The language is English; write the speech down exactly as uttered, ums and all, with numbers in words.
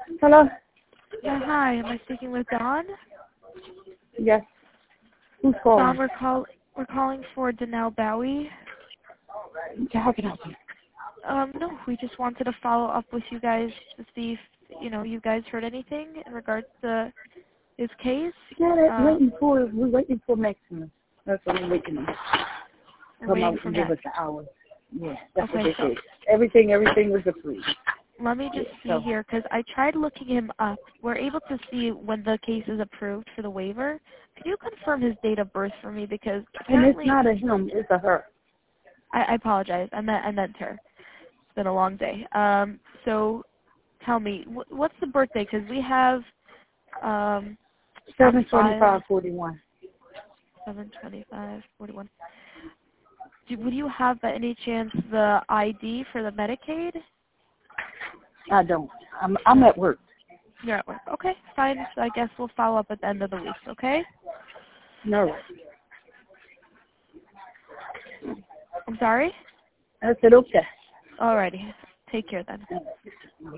Hello? Yeah, hi. Am I speaking with Dawn? Yes. Who's calling? Dawn, we're call we're calling for Danelle Bowie. Okay, how can I help you? Um, no, we just wanted to follow up with you guys to see if you know you guys heard anything in regards to his case. Yeah, that's Uh, waiting for, we're waiting for Maximus. That's what we're waiting on. we're Come waiting out for and give that. us the hours. Yeah, that's Okay, what they so said. Everything, everything was approved. let me just Yeah, see so, here because I tried looking him up. We're able to see when the case is approved for the waiver. Could you confirm his date of birth for me? Because and it's apparently, not a him, it's a her. I, I apologize. I meant I meant her. It's been a long day. Um, so tell me, wh- what's the birthday? Because we have um, on seven file twenty-five forty-one. seven twenty-five forty-one. Do, would you have by any chance the I D for the Medicaid? I don't. I'm, I'm No, at work. you're at work. Okay, fine. So I guess we'll follow up at the end of the week. Okay. No. I'm sorry. I said, okay. Alrighty. Take care then.